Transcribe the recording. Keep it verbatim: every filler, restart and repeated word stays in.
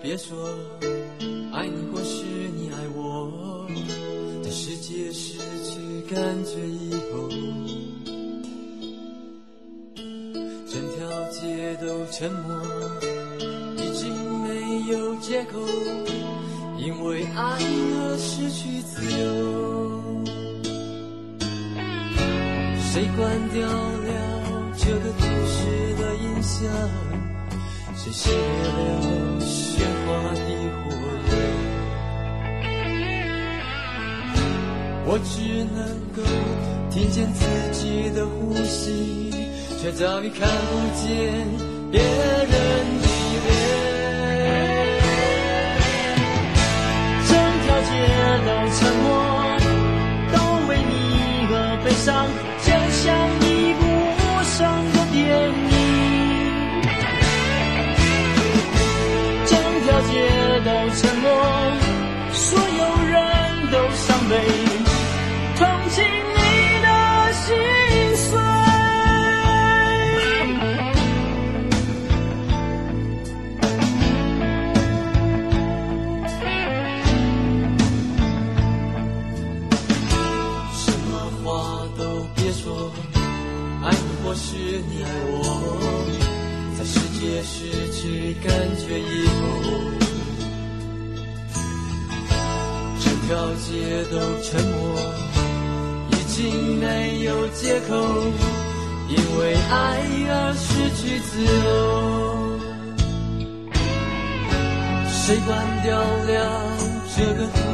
别说爱你或是你爱我，在世界失去感觉以后，整条街都沉默，已经没有借口，因为爱而失去自由。谁关掉了这个都市的音响？谁熄灭了喧哗的火焰？我只能够听见自己的呼吸，却早已看不见别人的脸。整条街都沉默，都为你而悲伤，就像一部无声的电影。整条街都沉默，所有人都伤悲，同情你的心碎。什么话都别说，爱你或是你爱我，在世界失去感觉以后，整条街都沉默，已经没有借口，因为爱而失去自由。谁关掉了这个